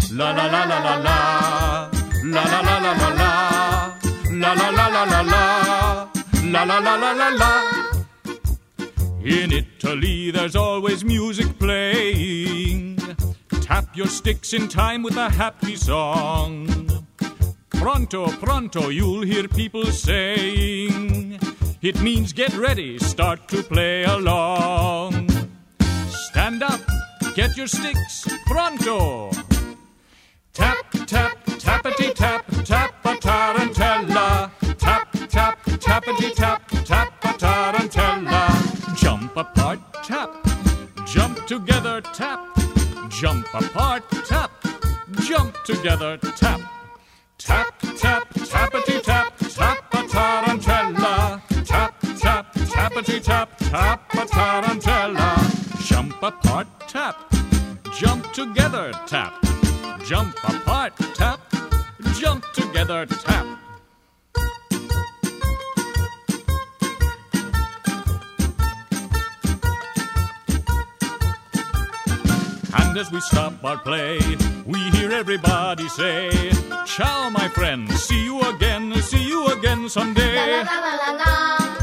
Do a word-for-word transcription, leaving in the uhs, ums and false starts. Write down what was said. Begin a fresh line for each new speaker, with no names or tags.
La la la la la la. La la la la la la. La la la la la la. La la la la la la. In Italy there's always music playing. Tap your sticks in time with a happy song. Pronto, pronto, you'll hear people saying. It means get ready, start to play along. Stand up, get your sticks, pronto. Tap, tap, tappity tap, tap a tarantella. Tap, tap, tappity tap, tap a tarantella. Jump apart, tap. Jump together, tap. Jump apart, tap. Jump together, tap. Tap, tap, tappity tap, tap a tarantella. Tap, tap, tappity tap, tap a tarantella. Jump apart, tap. Jump together, tap. Jump apart, tap. Jump together, tap. And as we stop our play, we hear everybody say, ciao, my friend, see you again, see you again someday.
La la la la la la.